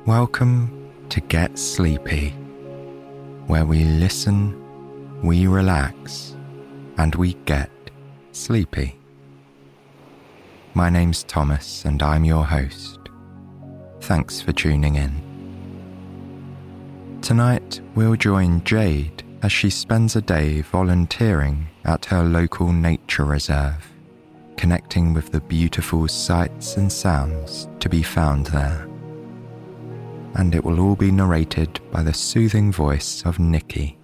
Welcome to Get Sleepy, where we listen, we relax, and we get sleepy. My name's Thomas and I'm your host. Thanks for tuning in. Tonight we'll join Jade as she spends a day volunteering at her local nature reserve, connecting with the beautiful sights and sounds to be found there. And it will all be narrated by the soothing voice of Nikki.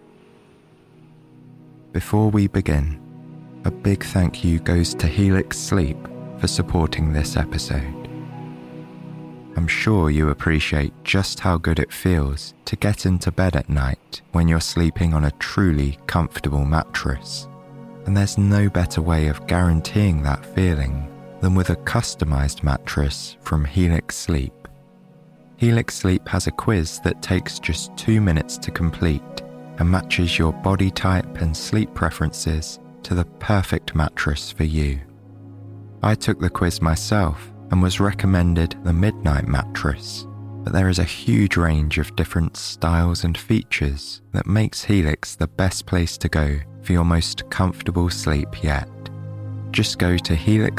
Before we begin, a big thank you goes to Helix Sleep for supporting this episode. I'm sure you appreciate just how good it feels to get into bed at night when you're sleeping on a truly comfortable mattress, and there's no better way of guaranteeing that feeling than with a customized mattress from Helix Sleep. Helix Sleep has a quiz that takes just 2 minutes to complete and matches your body type and sleep preferences to the perfect mattress for you. I took the quiz myself and was recommended the Midnight mattress, but there is a huge range of different styles and features that makes Helix the best place to go for your most comfortable sleep yet. Just go to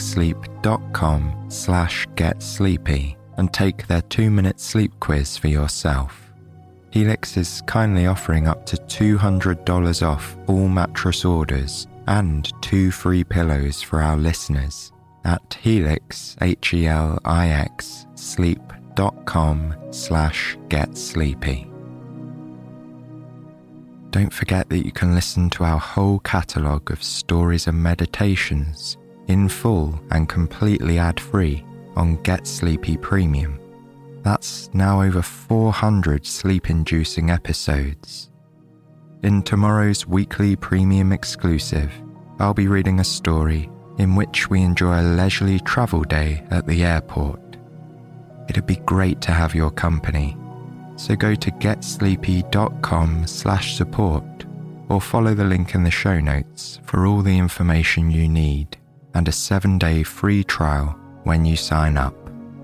helixsleep.com/getsleepy and take their 2-minute sleep quiz for yourself. Helix is kindly offering up to $200 off all mattress orders and 2 free pillows for our listeners at Helix, Helix, sleep.com/getsleepy. Don't forget that you can listen to our whole catalogue of stories and meditations in full and completely ad-free on Get Sleepy Premium. That's now over 400 sleep-inducing episodes. In tomorrow's weekly premium exclusive, I'll be reading a story in which we enjoy a leisurely travel day at the airport. It'd be great to have your company, so go to getsleepy.com/support or follow the link in the show notes for all the information you need and a 7-day free trial when you sign up.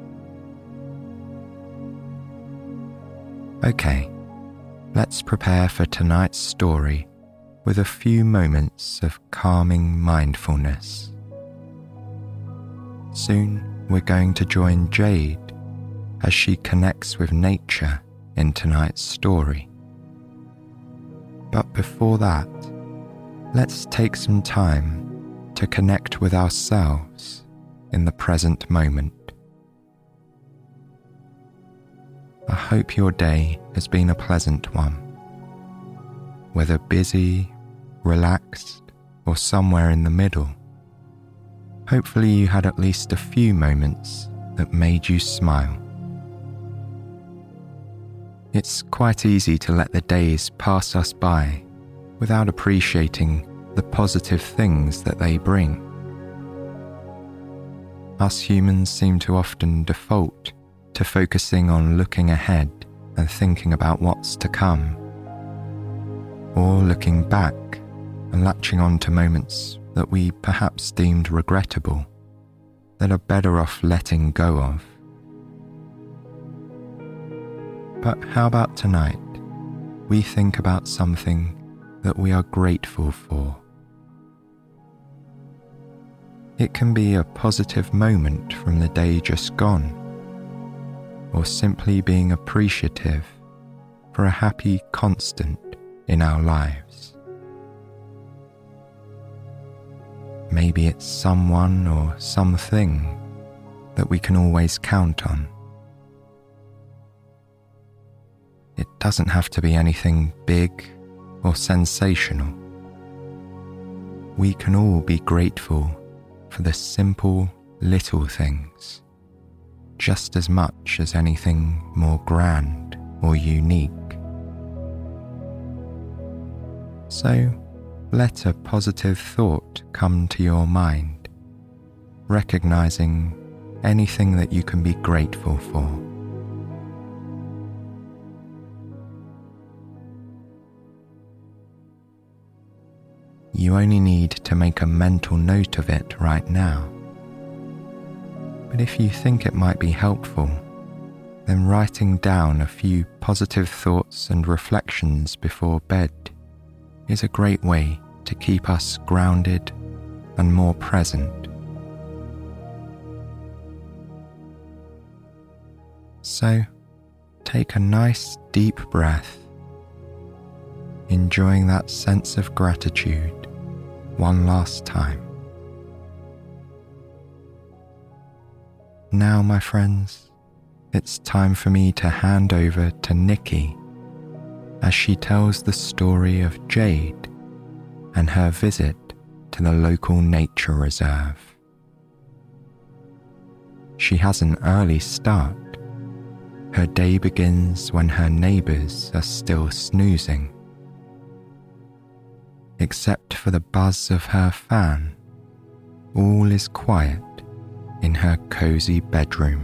Okay, let's prepare for tonight's story with a few moments of calming mindfulness. Soon we're going to join Jade as she connects with nature in tonight's story. But before that, let's take some time to connect with ourselves in the present moment. I hope your day has been a pleasant one. Whether busy, relaxed, or somewhere in the middle, hopefully you had at least a few moments that made you smile. It's quite easy to let the days pass us by without appreciating the positive things that they bring. Us humans seem to often default to focusing on looking ahead and thinking about what's to come, or looking back and latching on to moments that we perhaps deemed regrettable that are better off letting go of. But how about tonight we think about something that we are grateful for? It can be a positive moment from the day just gone, or simply being appreciative for a happy constant in our lives. Maybe it's someone or something that we can always count on. It doesn't have to be anything big or sensational. We can all be grateful for the simple little things, just as much as anything more grand or unique. So let a positive thought come to your mind, recognizing anything that you can be grateful for. You only need to make a mental note of it right now. But if you think it might be helpful, then writing down a few positive thoughts and reflections before bed is a great way to keep us grounded and more present. So, take a nice deep breath, enjoying that sense of gratitude one last time. Now, my friends, it's time for me to hand over to Nikki as she tells the story of Jade and her visit to the local nature reserve. She has an early start. Her day begins when her neighbours are still snoozing. Except for the buzz of her fan, all is quiet in her cosy bedroom.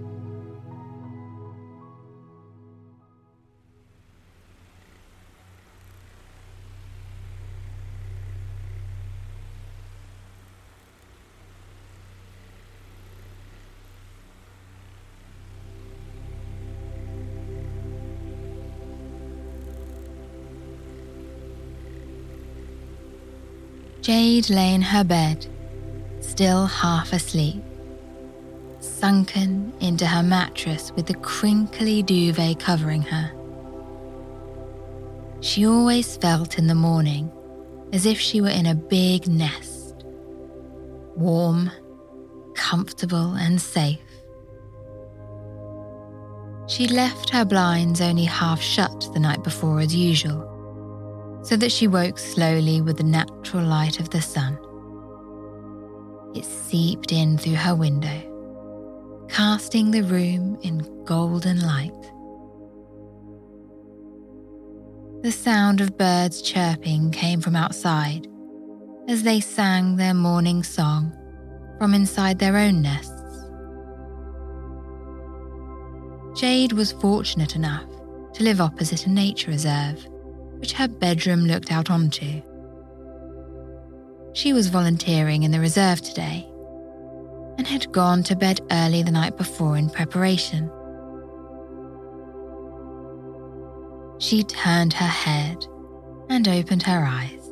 Jade lay in her bed, still half asleep, sunken into her mattress with the crinkly duvet covering her. She always felt in the morning as if she were in a big nest, warm, comfortable and safe. She'd left her blinds only half shut the night before as usual, so that she woke slowly with the natural light of the sun. It seeped in through her window, casting the room in golden light. The sound of birds chirping came from outside as they sang their morning song from inside their own nests. Jade was fortunate enough to live opposite a nature reserve, which her bedroom looked out onto. She was volunteering in the reserve today and had gone to bed early the night before in preparation. She turned her head and opened her eyes.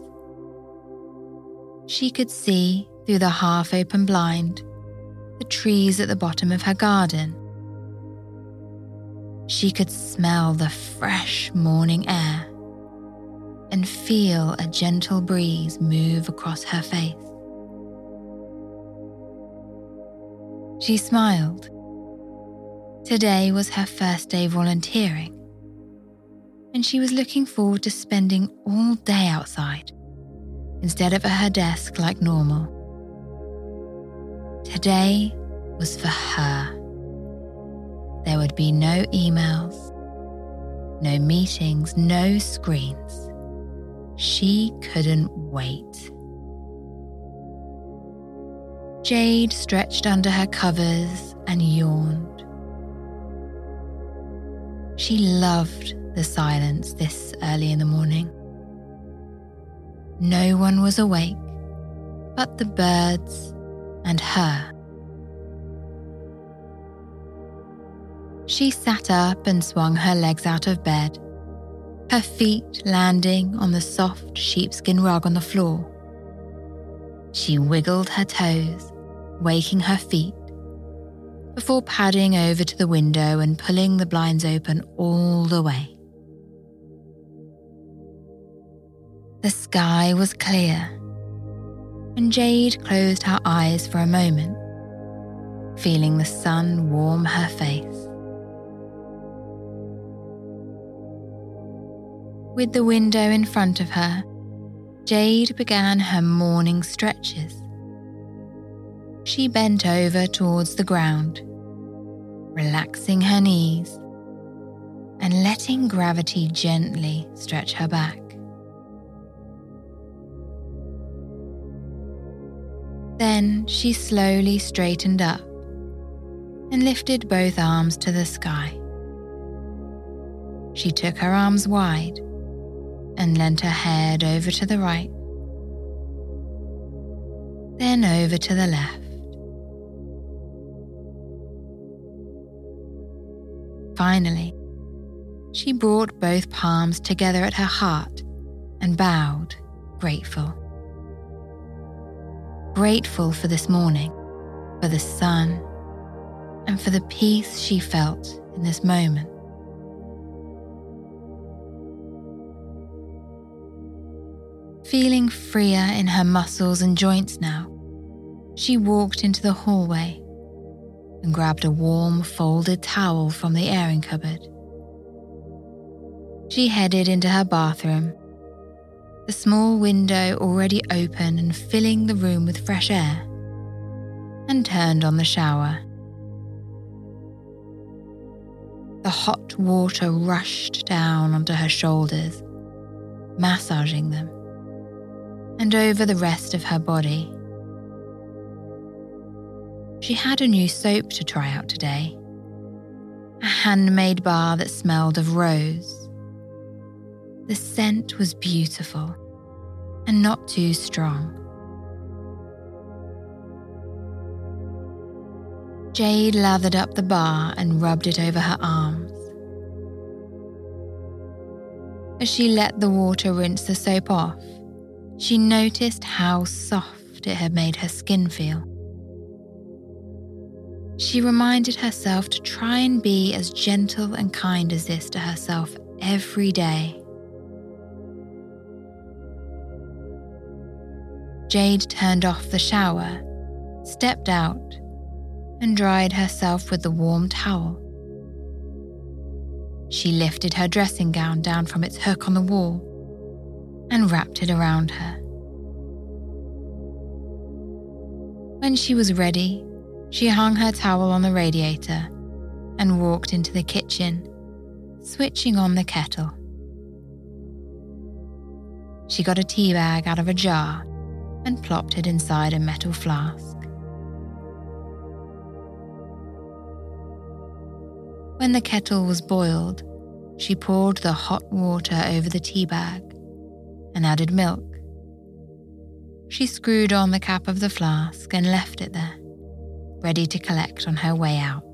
She could see through the half-open blind the trees at the bottom of her garden. She could smell the fresh morning air and feel a gentle breeze move across her face. She smiled. Today was her first day volunteering, and she was looking forward to spending all day outside instead of at her desk like normal. Today was for her. There would be no emails, no meetings, no screens. She couldn't wait. Jade stretched under her covers and yawned. She loved the silence this early in the morning. No one was awake but the birds and her. She sat up and swung her legs out of bed, her feet landing on the soft sheepskin rug on the floor. She wiggled her toes, waking her feet, before padding over to the window and pulling the blinds open all the way. The sky was clear, and Jade closed her eyes for a moment, feeling the sun warm her face. With the window in front of her, Jade began her morning stretches. She bent over towards the ground, relaxing her knees and letting gravity gently stretch her back. Then she slowly straightened up and lifted both arms to the sky. She took her arms wide and leant her head over to the right, then over to the left. Finally, she brought both palms together at her heart and bowed, grateful. Grateful for this morning, for the sun, and for the peace she felt in this moment. Feeling freer in her muscles and joints now, she walked into the hallway and grabbed a warm folded towel from the airing cupboard. She headed into her bathroom, the small window already open and filling the room with fresh air, and turned on the shower. The hot water rushed down onto her shoulders, massaging them, and over the rest of her body. She had a new soap to try out today, a handmade bar that smelled of rose. The scent was beautiful and not too strong. Jade lathered up the bar and rubbed it over her arms. As she let the water rinse the soap off, she noticed how soft it had made her skin feel. She reminded herself to try and be as gentle and kind as this to herself every day. Jade turned off the shower, stepped out, and dried herself with the warm towel. She lifted her dressing gown down from its hook on the wall and wrapped it around her. When she was ready, she hung her towel on the radiator and walked into the kitchen, switching on the kettle. She got a tea bag out of a jar and plopped it inside a metal flask. When the kettle was boiled, she poured the hot water over the tea bag and added milk. She screwed on the cap of the flask and left it there, ready to collect on her way out.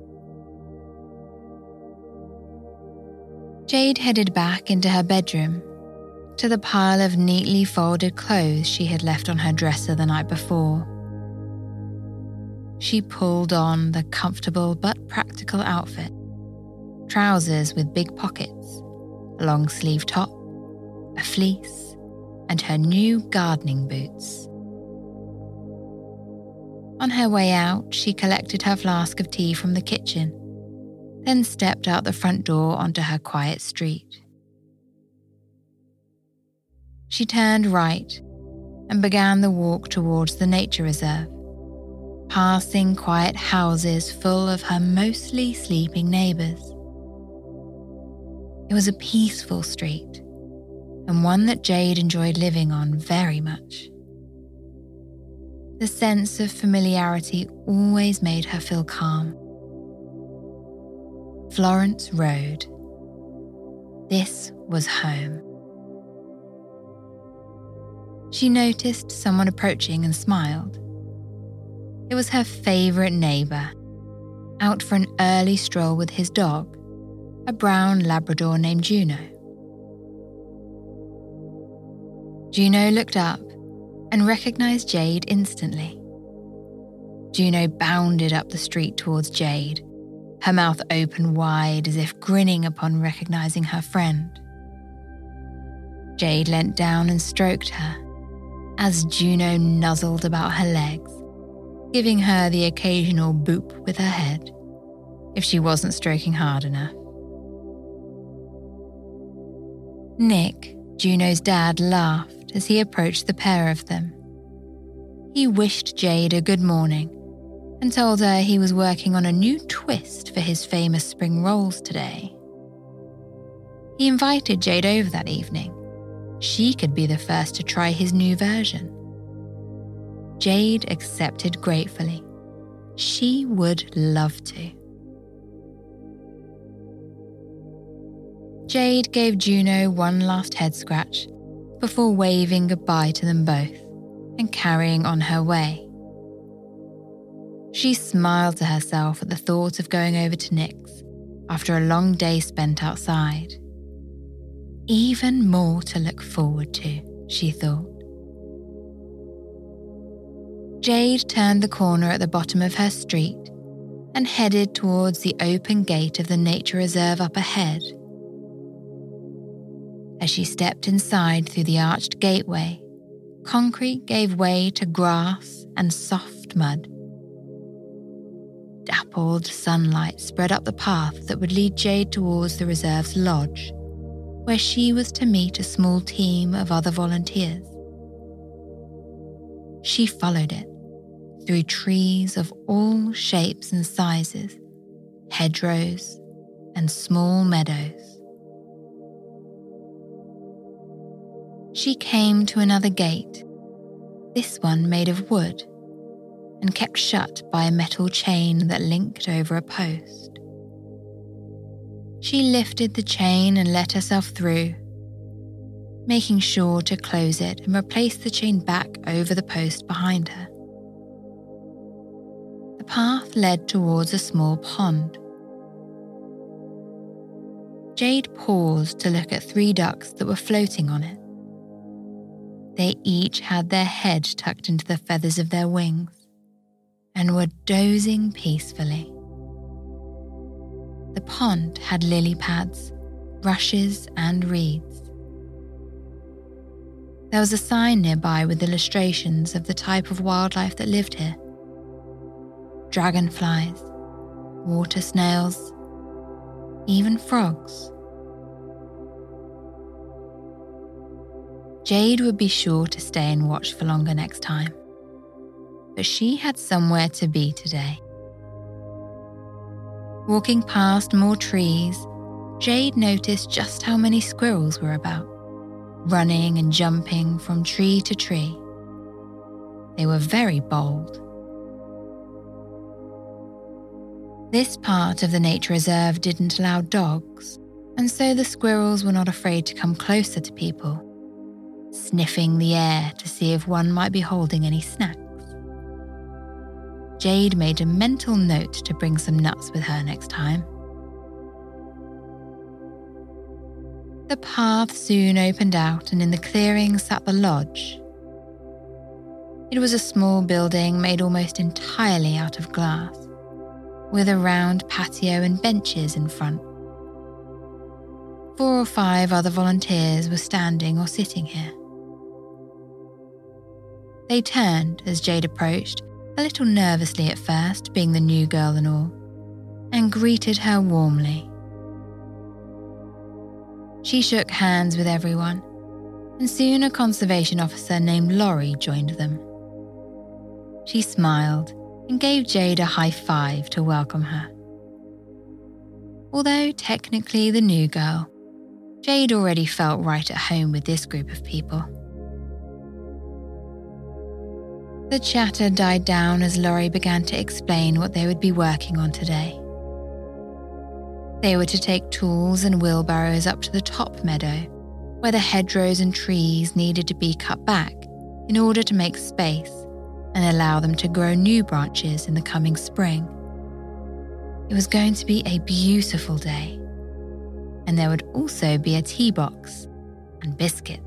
Jade headed back into her bedroom, to the pile of neatly folded clothes she had left on her dresser the night before. She pulled on the comfortable but practical outfit, trousers with big pockets, a long-sleeve top, a fleece, and her new gardening boots. On her way out, she collected her flask of tea from the kitchen, then stepped out the front door onto her quiet street. She turned right and began the walk towards the nature reserve, passing quiet houses full of her mostly sleeping neighbours. It was a peaceful street, and one that Jade enjoyed living on very much. The sense of familiarity always made her feel calm. Florence Road. This was home. She noticed someone approaching and smiled. It was her favourite neighbour, out for an early stroll with his dog, a brown Labrador named Juno. Juno looked up and recognised Jade instantly. Juno bounded up the street towards Jade, her mouth open wide as if grinning upon recognising her friend. Jade leant down and stroked her, as Juno nuzzled about her legs, giving her the occasional boop with her head, if she wasn't stroking hard enough. Nick, Juno's dad, laughed as he approached the pair of them. He wished Jade a good morning and told her he was working on a new twist for his famous spring rolls today. He invited Jade over that evening. She could be the first to try his new version. Jade accepted gratefully. She would love to. Jade gave Juno one last head scratch before waving goodbye to them both and carrying on her way. She smiled to herself at the thought of going over to Nick's after a long day spent outside. Even more to look forward to, she thought. Jade turned the corner at the bottom of her street and headed towards the open gate of the nature reserve up ahead. As she stepped inside through the arched gateway, concrete gave way to grass and soft mud. Dappled sunlight spread up the path that would lead Jade towards the reserve's lodge, where she was to meet a small team of other volunteers. She followed it through trees of all shapes and sizes, hedgerows, and small meadows. She came to another gate, this one made of wood, and kept shut by a metal chain that linked over a post. She lifted the chain and let herself through, making sure to close it and replace the chain back over the post behind her. The path led towards a small pond. Jade paused to look at 3 ducks that were floating on it. They each had their head tucked into the feathers of their wings and were dozing peacefully. The pond had lily pads, rushes, and reeds. There was a sign nearby with illustrations of the type of wildlife that lived here. Dragonflies, water snails, even frogs. Jade would be sure to stay and watch for longer next time, but she had somewhere to be today. Walking past more trees, Jade noticed just how many squirrels were about, running and jumping from tree to tree. They were very bold. This part of the nature reserve didn't allow dogs, and so the squirrels were not afraid to come closer to people, sniffing the air to see if one might be holding any snacks. Jade made a mental note to bring some nuts with her next time. The path soon opened out, and in the clearing sat the lodge. It was a small building made almost entirely out of glass, with a round patio and benches in front. 4 or 5 other volunteers were standing or sitting here. They turned as Jade approached, a little nervously at first, being the new girl and all, and greeted her warmly. She shook hands with everyone, and soon a conservation officer named Laurie joined them. She smiled and gave Jade a high five to welcome her. Although technically the new girl, Jade already felt right at home with this group of people. The chatter died down as Laurie began to explain what they would be working on today. They were to take tools and wheelbarrows up to the top meadow, where the hedgerows and trees needed to be cut back in order to make space and allow them to grow new branches in the coming spring. It was going to be a beautiful day, and there would also be a tea box and biscuits.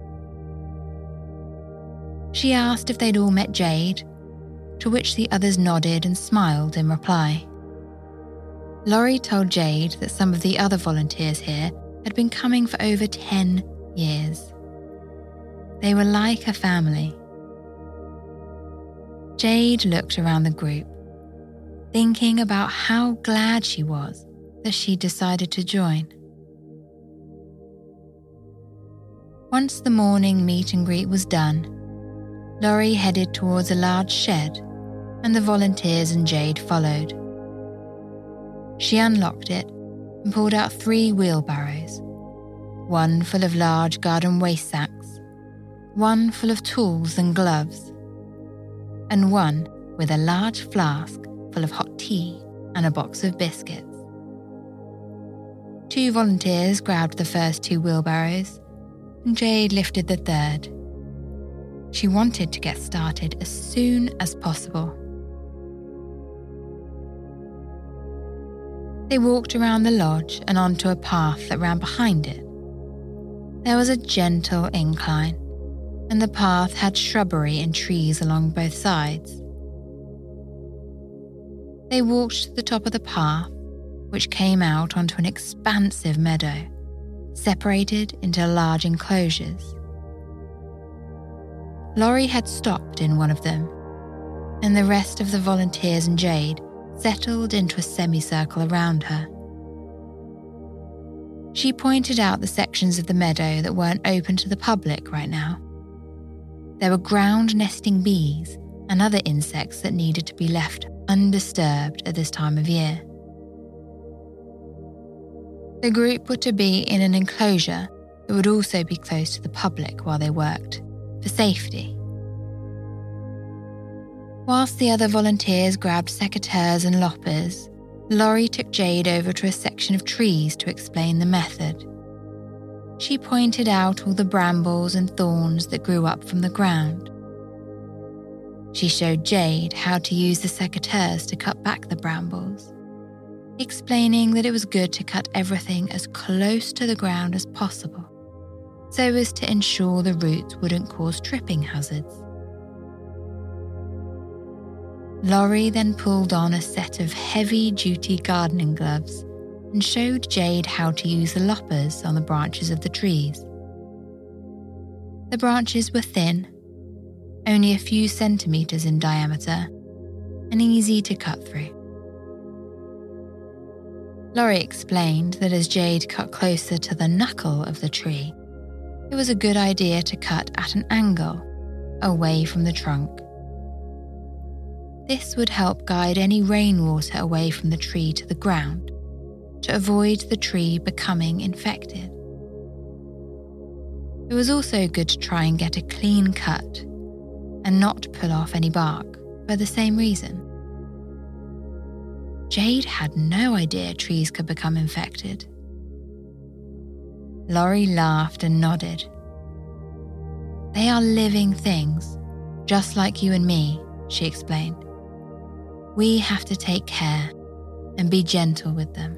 She asked if they'd all met Jade, to which the others nodded and smiled in reply. Laurie told Jade that some of the other volunteers here had been coming for over 10 years. They were like a family. Jade looked around the group, thinking about how glad she was that she decided to join. Once the morning meet and greet was done, Laurie headed towards a large shed, and the volunteers and Jade followed. She unlocked it and pulled out 3 wheelbarrows, one full of large garden waste sacks, one full of tools and gloves, and one with a large flask full of hot tea and a box of biscuits. 2 volunteers grabbed the first 2 wheelbarrows, and Jade lifted the third. She wanted to get started as soon as possible. They walked around the lodge and onto a path that ran behind it. There was a gentle incline, and the path had shrubbery and trees along both sides. They walked to the top of the path, which came out onto an expansive meadow, separated into large enclosures. Laurie had stopped in one of them, and the rest of the volunteers and Jade settled into a semicircle around her. She pointed out the sections of the meadow that weren't open to the public right now. There were ground-nesting bees and other insects that needed to be left undisturbed at this time of year. The group were to be in an enclosure that would also be closed to the public while they worked, for safety. Whilst the other volunteers grabbed secateurs and loppers, Laurie took Jade over to a section of trees to explain the method. She pointed out all the brambles and thorns that grew up from the ground. She showed Jade how to use the secateurs to cut back the brambles, explaining that it was good to cut everything as close to the ground as possible, so as to ensure the roots wouldn't cause tripping hazards. Laurie then pulled on a set of heavy-duty gardening gloves and showed Jade how to use the loppers on the branches of the trees. The branches were thin, only a few centimetres in diameter, and easy to cut through. Laurie explained that as Jade cut closer to the knuckle of the tree, it was a good idea to cut at an angle, away from the trunk. This would help guide any rainwater away from the tree to the ground, to avoid the tree becoming infected. It was also good to try and get a clean cut and not pull off any bark for the same reason. Jade had no idea trees could become infected. Laurie laughed and nodded. They are living things, just like you and me, she explained. We have to take care and be gentle with them.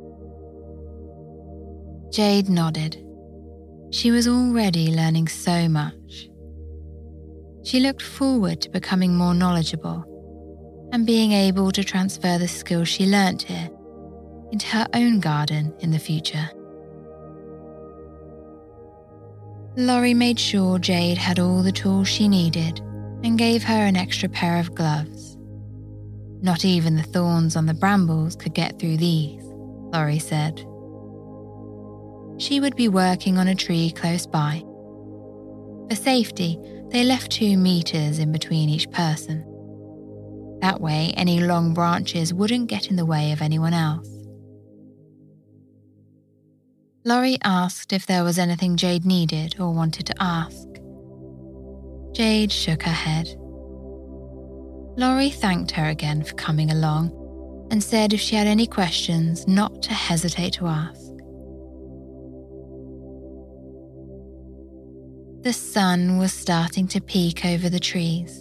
Jade nodded. She was already learning so much. She looked forward to becoming more knowledgeable and being able to transfer the skills she learnt here into her own garden in the future. Laurie made sure Jade had all the tools she needed and gave her an extra pair of gloves. Not even the thorns on the brambles could get through these, Laurie said. She would be working on a tree close by. For safety, they left 2 meters in between each person. That way, any long branches wouldn't get in the way of anyone else. Laurie asked if there was anything Jade needed or wanted to ask. Jade shook her head. Laurie thanked her again for coming along and said if she had any questions, not to hesitate to ask. The sun was starting to peek over the trees.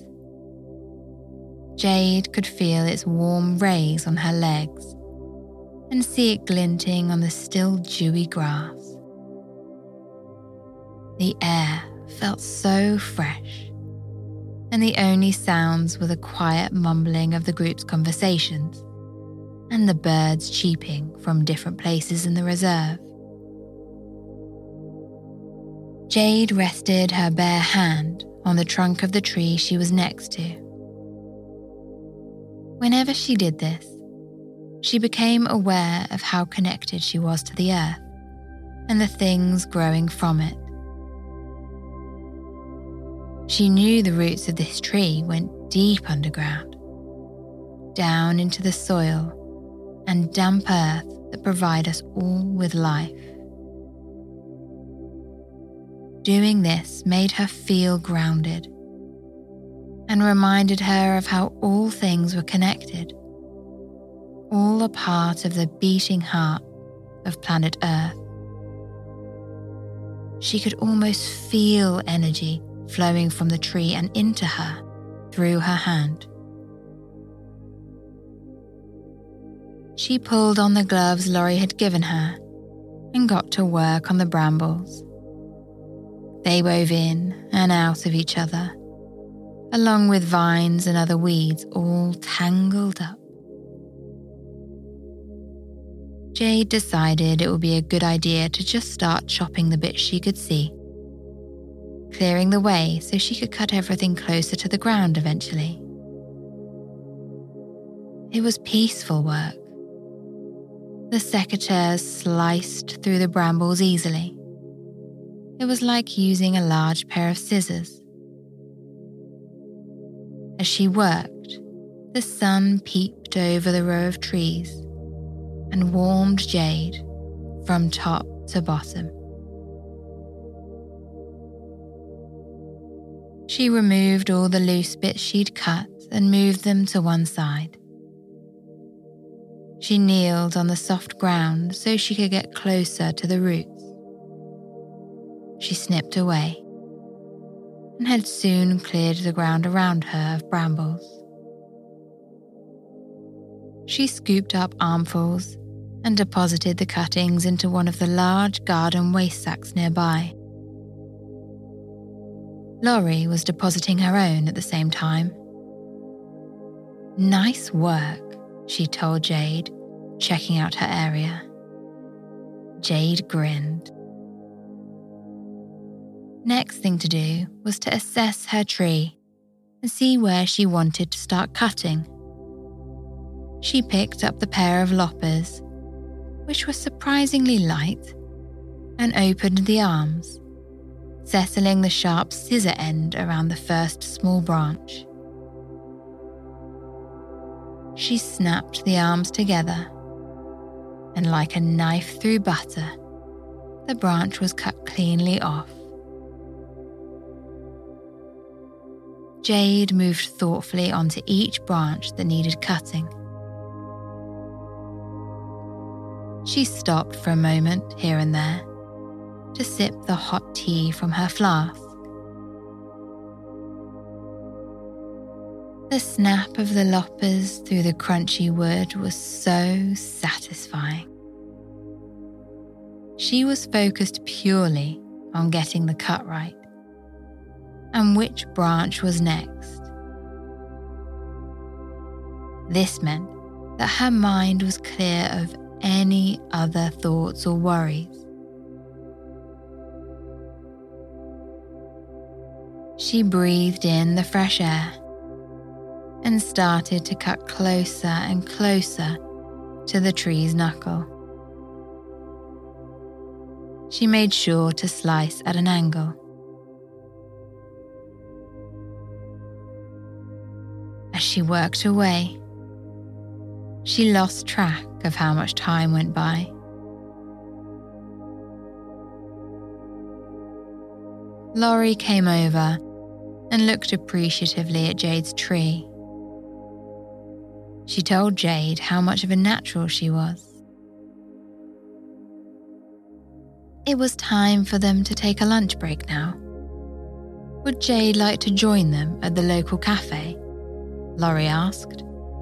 Jade could feel its warm rays on her legs and see it glinting on the still dewy grass. The air felt so fresh, and the only sounds were the quiet mumbling of the group's conversations and the birds cheeping from different places in the reserve. Jade rested her bare hand on the trunk of the tree she was next to. Whenever she did this, she became aware of how connected she was to the earth and the things growing from it. She knew the roots of this tree went deep underground, down into the soil and damp earth that provide us all with life. Doing this made her feel grounded and reminded her of how all things were connected, all a part of the beating heart of planet Earth. She could almost feel energy flowing from the tree and into her through her hand. She pulled on the gloves Laurie had given her and got to work on the brambles. They wove in and out of each other, along with vines and other weeds all tangled up. Jade decided it would be a good idea to just start chopping the bits she could see, clearing the way so she could cut everything closer to the ground eventually. It was peaceful work. The secateurs sliced through the brambles easily. It was like using a large pair of scissors. As she worked, the sun peeped over the row of trees and warmed Jade from top to bottom. She removed all the loose bits she'd cut and moved them to one side. She kneeled on the soft ground so she could get closer to the roots. She snipped away and had soon cleared the ground around her of brambles. She scooped up armfuls and deposited the cuttings into one of the large garden waste sacks nearby. Laurie was depositing her own at the same time. "Nice work," she told Jade, checking out her area. Jade grinned. Next thing to do was to assess her tree and see where she wanted to start cutting. She picked up the pair of loppers, which were surprisingly light, and opened the arms, settling the sharp scissor end around the first small branch. She snapped the arms together, and like a knife through butter, the branch was cut cleanly off. Jade moved thoughtfully onto each branch that needed cutting. She stopped for a moment here and there to sip the hot tea from her flask. The snap of the loppers through the crunchy wood was so satisfying. She was focused purely on getting the cut right and which branch was next. This meant that her mind was clear of any other thoughts or worries. She breathed in the fresh air and started to cut closer and closer to the tree's knuckle. She made sure to slice at an angle. As she worked away, she lost track of how much time went by. Laurie came over and looked appreciatively at Jade's tree. She told Jade how much of a natural she was. It was time for them to take a lunch break now. Would Jade like to join them at the local cafe? Laurie asked.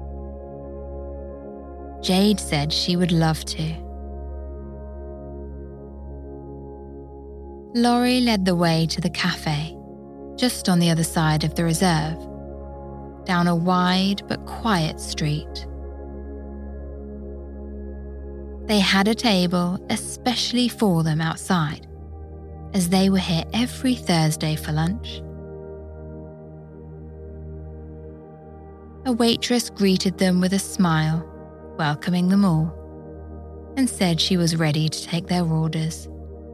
Jade said she would love to. Laurie led the way to the cafe, just on the other side of the reserve, down a wide but quiet street. They had a table especially for them outside, as they were here every Thursday for lunch. A waitress greeted them with a smile, welcoming them all, and said she was ready to take their orders.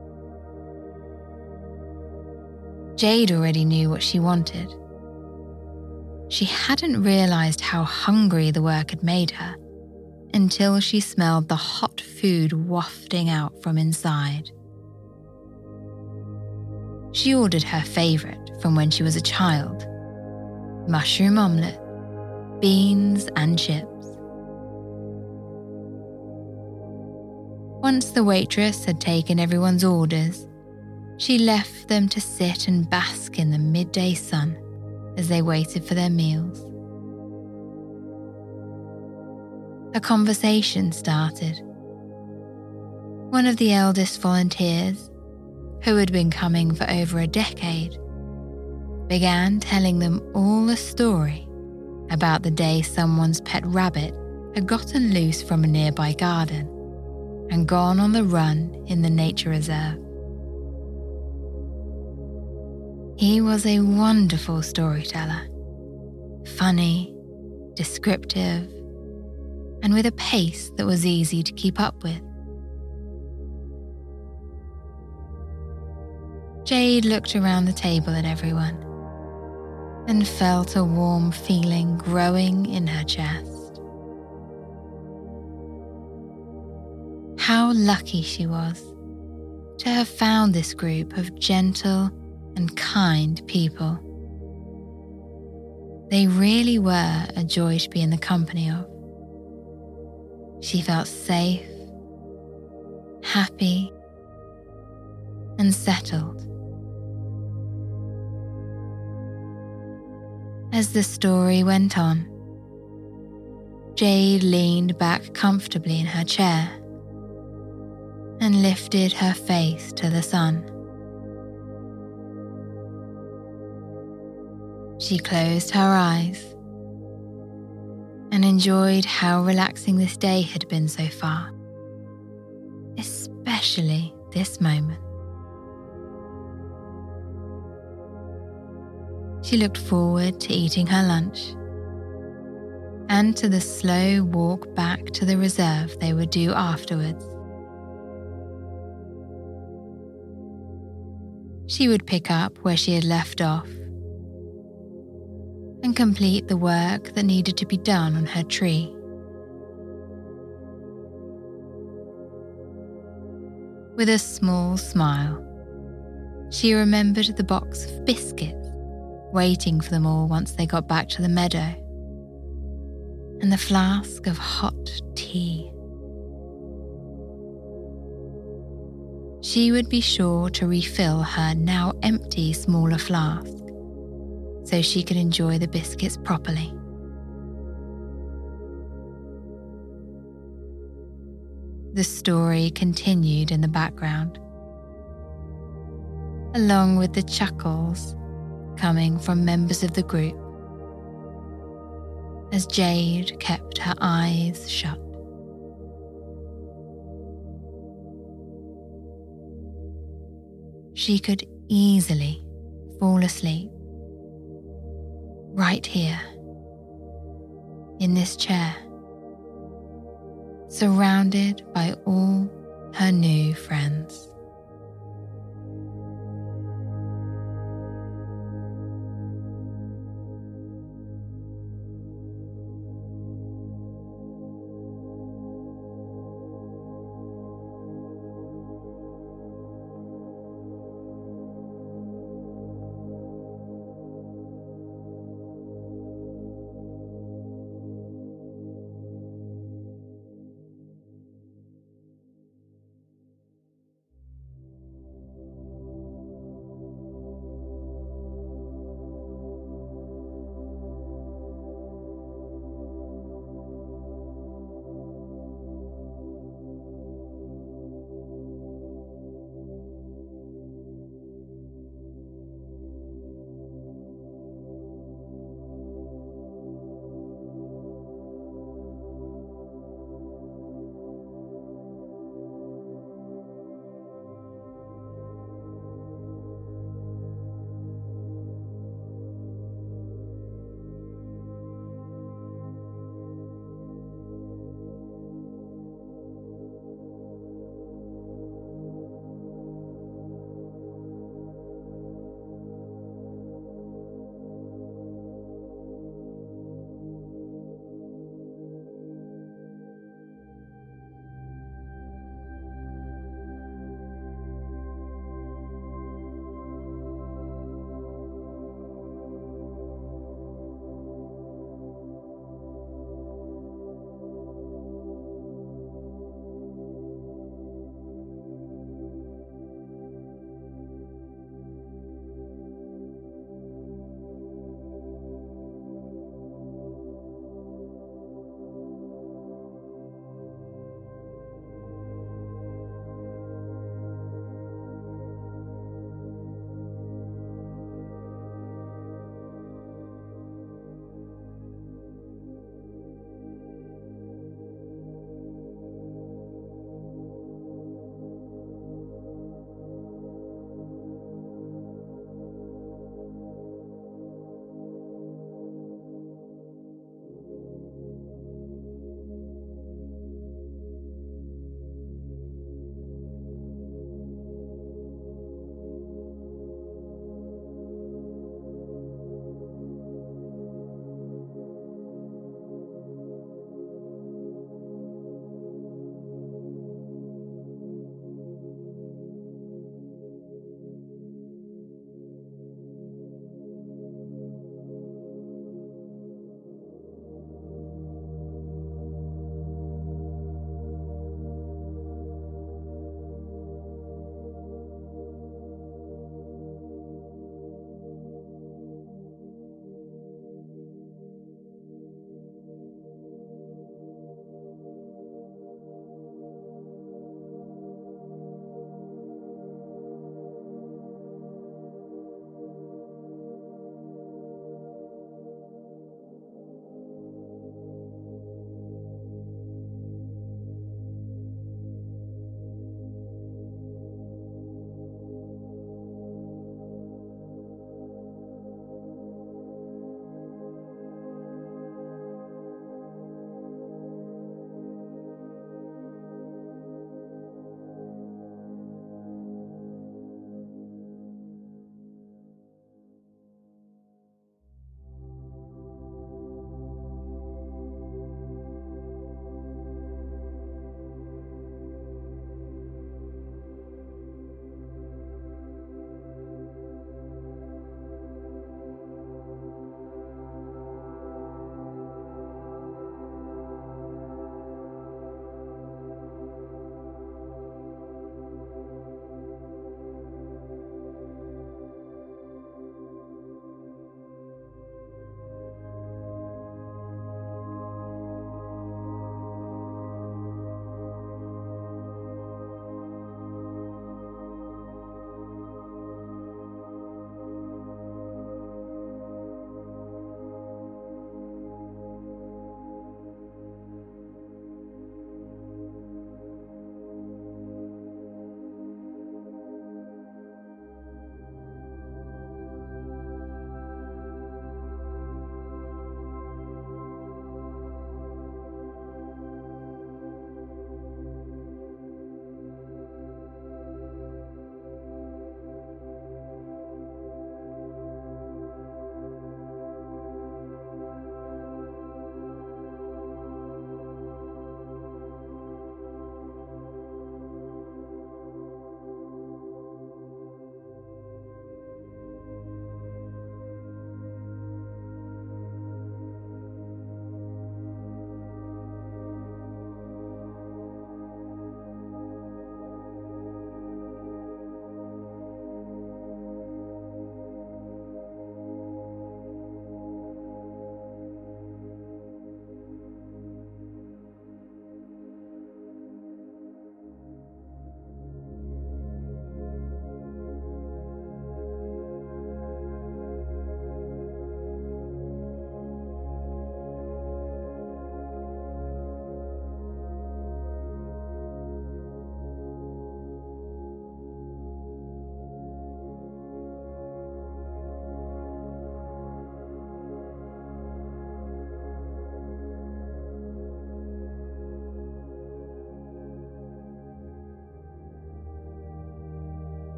Jade already knew what she wanted. She hadn't realized how hungry the work had made her until she smelled the hot food wafting out from inside. She ordered her favorite from when she was a child: mushroom omelette, beans and chips. Once the waitress had taken everyone's orders, she left them to sit and bask in the midday sun as they waited for their meals. A conversation started. One of the eldest volunteers, who had been coming for over a decade, began telling them all a story about the day someone's pet rabbit had gotten loose from a nearby garden and gone on the run in the nature reserve. He was a wonderful storyteller, funny, descriptive, and with a pace that was easy to keep up with. Jade looked around the table at everyone and felt a warm feeling growing in her chest. How lucky she was to have found this group of gentle and kind people. They really were a joy to be in the company of. She felt safe, happy, and settled. As the story went on, Jade leaned back comfortably in her chair and lifted her face to the sun. She closed her eyes and enjoyed how relaxing this day had been so far, especially this moment. She looked forward to eating her lunch and to the slow walk back to the reserve they would do afterwards. She would pick up where she had left off and complete the work that needed to be done on her tree. With a small smile, she remembered the box of biscuits waiting for them all once they got back to the meadow, and the flask of hot tea. She would be sure to refill her now empty smaller flask so she could enjoy the biscuits properly. The story continued in the background, along with the chuckles coming from members of the group, as Jade kept her eyes shut. She could easily fall asleep right here, in this chair, surrounded by all her new friends.